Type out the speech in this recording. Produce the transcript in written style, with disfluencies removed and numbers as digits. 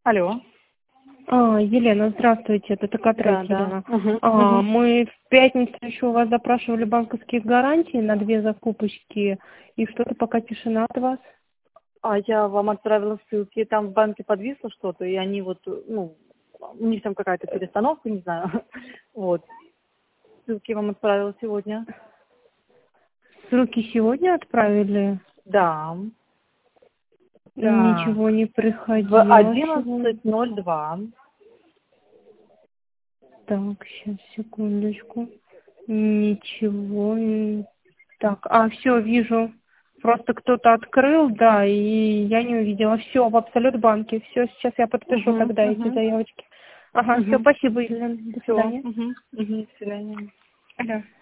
Алло. Елена, здравствуйте, это Да, Токатрек да. Елена. Мгм. Мы в пятницу еще у вас запрашивали банковские гарантии на 2 закупочки, и что-то пока тишина от вас. А я вам отправила ссылки, там в банке подвисло что-то, и они вот, ну, у них там какая-то перестановка, не знаю. Вот. Ссылки вам отправила сегодня. Ссылки сегодня отправили? Да. Так. Ничего не В приходило сегодня. 11:02. Так, сейчас, секундочку. Ничего. Так, все, вижу. Просто кто-то открыл, да, и я не увидела. Все, в Абсолют-банке. Все, сейчас я подпишу Угу, тогда эти угу, заявочки. Ага, все, угу. спасибо, Елена. До Все. свидания. Угу, угу. До свидания. Алло.